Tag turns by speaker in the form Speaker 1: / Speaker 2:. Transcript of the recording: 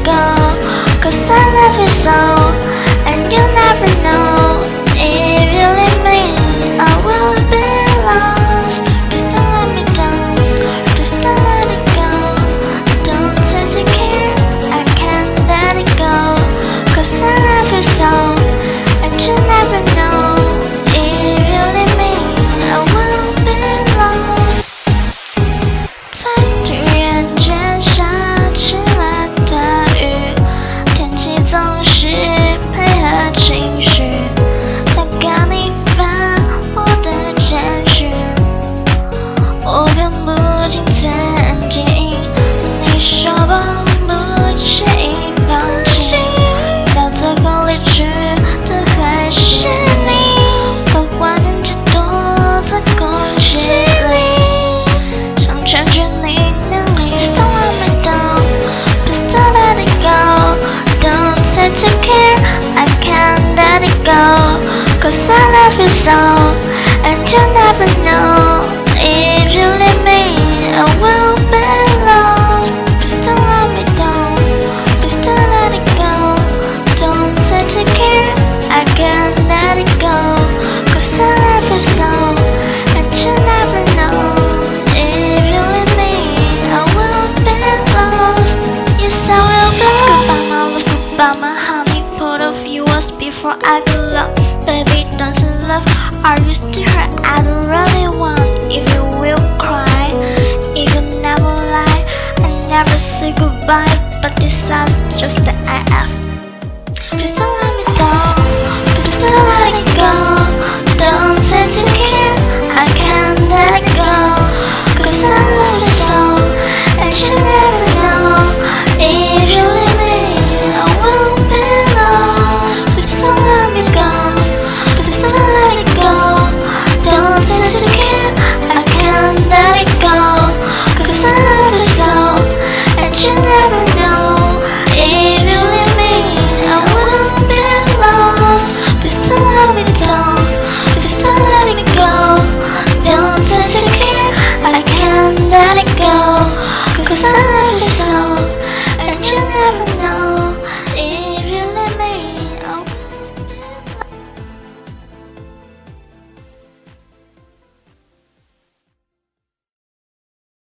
Speaker 1: go, 'cause I love you so, and you never know if you leave me, I will be lost. Please don't let me down, please don't let it go. Don't seem to care, I can't let it go, 'cause I love you so, and you never know if you leave me, I will be lost. 在突然间下起了大雨，天气总是配合情绪。才刚你发我的简讯，我看不清曾经你说过不轻易放弃，到最后离去的还是你，把怀念寄托在空气里，想全全你能力。Don't let me down, please don't let it go. Don't seem to care, I can't let it go, 'cause I love you so, and you never know if you leave me, I will be lost. Please don't let me down, please don't let it go. Don't seem to care, I can't let it go, 'cause I love you so, and you never know if you leave me, I will be lost. Yes, I will be lost. Goodbye my love, goodbye my honey. Part of you was before I belong. Baby, don't you love? Are you still hurt? I don't really want. If you will cry, if you never lie, I never say goodbye. But this time, just the IF.